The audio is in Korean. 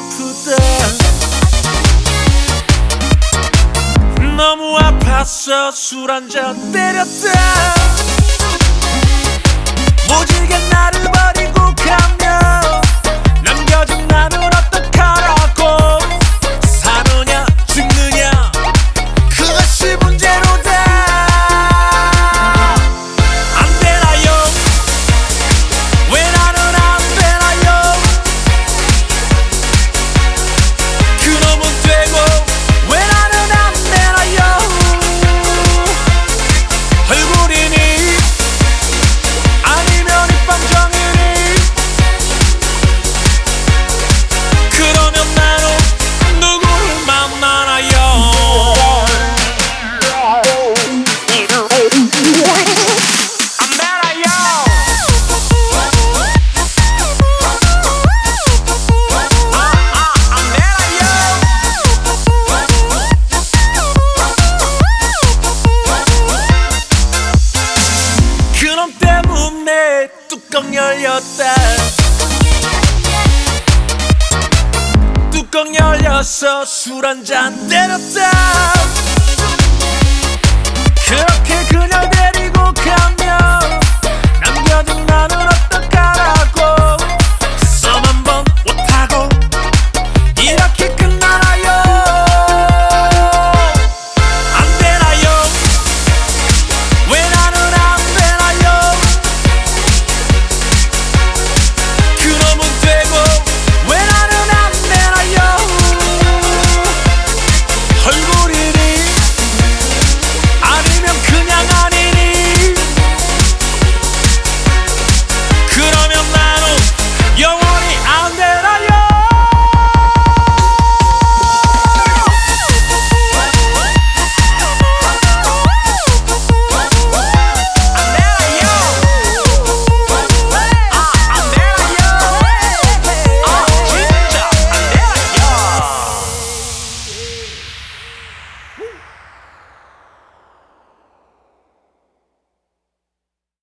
아프다. 너무 아파서 술 한잔 때렸다. 모질게 나를 버리고 가면 남겨진 나는 어떡하라고. 사느냐 죽느냐 그것이 문제로다. 안 되나요? 왜 나는 안 되나요? 그놈은 되고 왜 나는 안 되나요? 얼굴이니 아니면 입방정이니 그러면 나는 누구를 만나나요? 안 되나요? 안 되나요? 그놈 때문에 뚜껑 열렸다. 뚜껑 열려서 술 한잔 때렸다. 그렇게 그녀 데리고 가면 남겨둔 나는